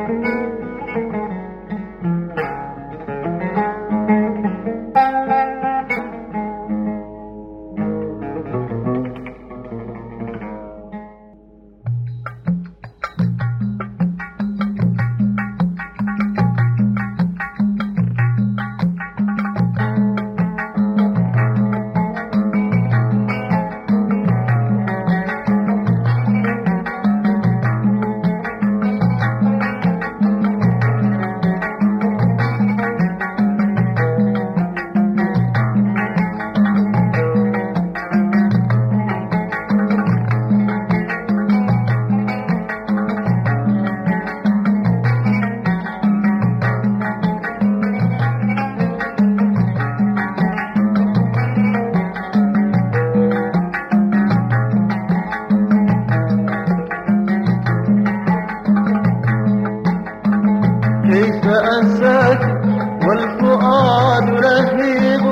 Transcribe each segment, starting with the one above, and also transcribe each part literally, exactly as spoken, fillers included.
كيف أنساك والفؤاد لهيب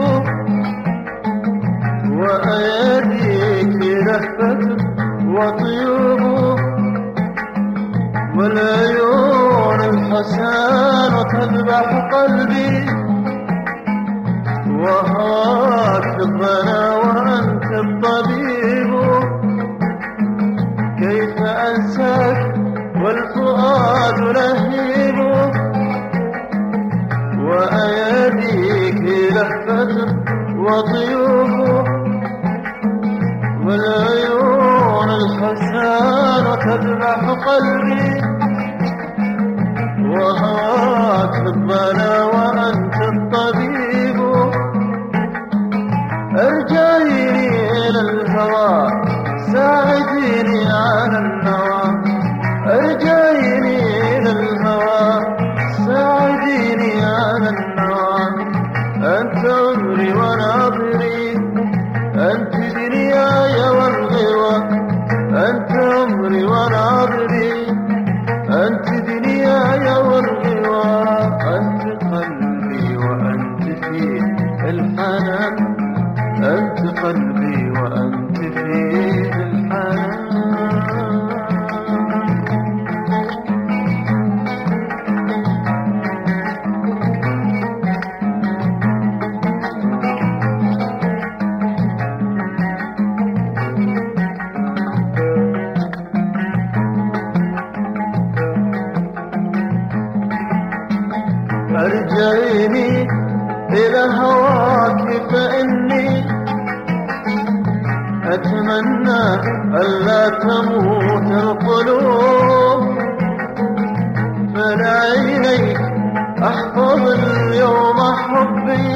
وأيديك لهفة وطيوب والعيون الحسان تذبح قلبي وهاك الظنا وأنت الطبيب. كيف أنساك والفؤاد لهيب وأيديك لهفة وطيوب والعيون الحسان تذبح قلبي وهاك الظنا وأنت الطبيب. ارجعيني إلى الهوى ساعديني على النوى، ارجعيني إلى الهوى ساعديني على النوى. أنت عمري وناظري أنت دنياي والغوى، أنت عمري وناظري أنت دنياي والغوى. أنت قلبي وأنت فيه الحنان، أنت قلبي وأنت فيه الحنان. ارجعيني إلى هواك فإني أتمنى ألا تموت القلوب. فلعينيك أحفظ اليوم حبي،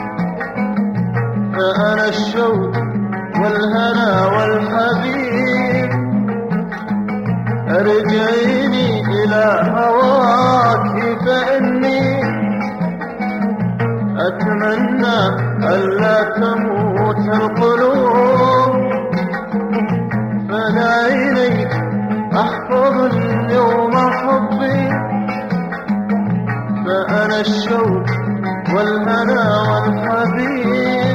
فأنا الشوق والهنا والحبيب. ارجعيني إلى هواك فإني أتمنى ألا تموت القلوب. فلعينيك أحفظ اليوم حبي، فأنا الشوق والهنا والحبيب.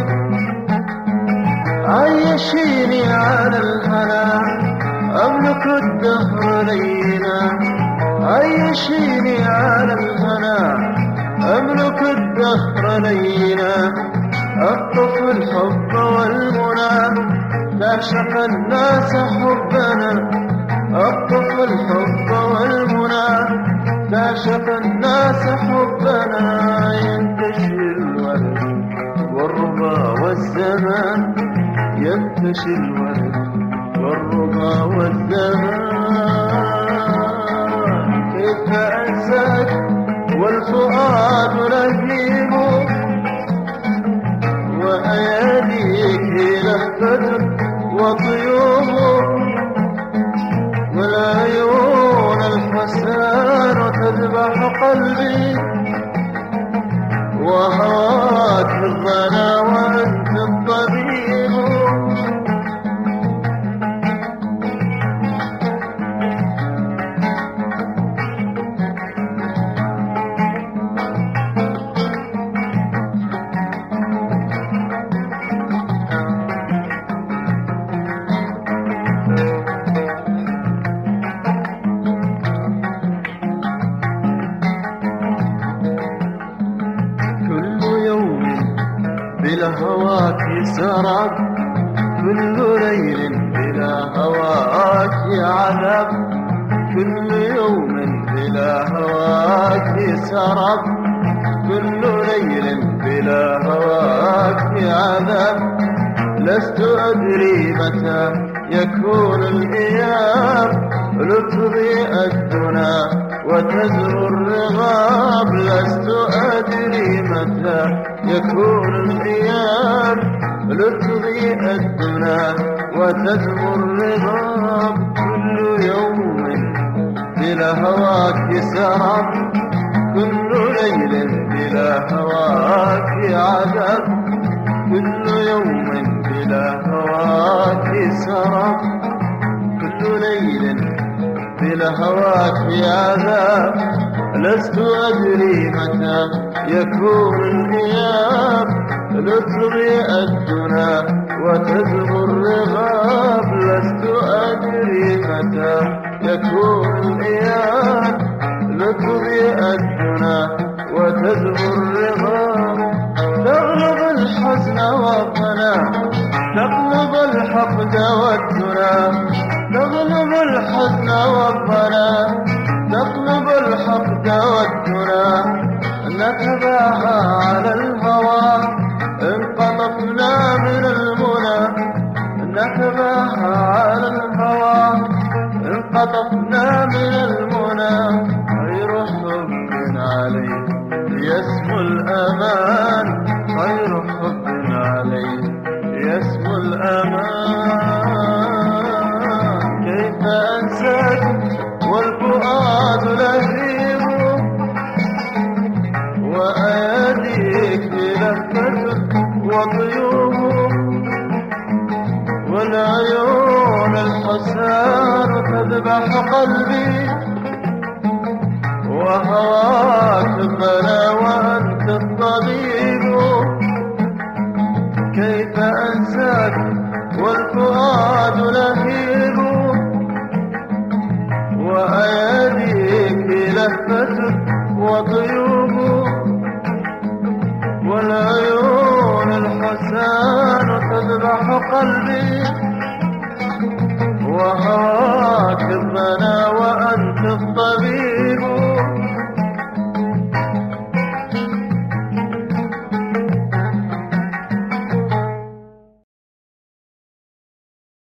عيشيني على الهنا أملك الدهر لينا، عيشيني على الهنا أملك الدهر لينا. أطف الحب والمنى تعشق الناس حبنا، أطف الحب والمنى تعشق الناس حبنا. ينتشي الورد والربا والزمان، ينتشي الورد والربا والزمان. كيف أنساك والفؤاد لهيب وأيديك لهفة وطيوب والعيون الحسان تذبح قلبي وهواك الظنا وأنت الطبيب. سرب كل ليل بلا هواك عذب كل يوم بلا هواك سرب كل ليل بلا هواك عذب لست أدري متى يكون الإيام لتضيء الدنا وتزهو الرغاب لست أدري متى يكون الإيام لتضيء الدنا وتزهو الرغاب كل يوم بلا هواك سرب كل ليل بلا هواك عذب كل يوم بلا هواك سرب كل ليل بلا هواك عذاب لست أدري متى يكون الإيام لتضيء الدنا وتزهو الرغاب لست أدري متى يكون الإيام لتضيء الدنا وتزهو الرغاب تغلب الحزن والظنا تغلب الحقد والدنا تغلب الحزن والظنا تغلب الحقد والدنا نتباهى على الهوى إن قطفنا من المنى نتباهى على الهوى إن قطفنا من المنى خير حب عليه يسمو الأمان خير حب عليه يسمو الأمان كيف أنساك والفؤاد لهيب وأيديك لهفة وطيوب والعيون الحسان تذبح قلبي وهواك الظلا وأنت الطبيب كيف أنساك والفؤاد لهيب وأيديك لهفة وطيوب والعيون الحسان تذبح قلبي وهواك الظلا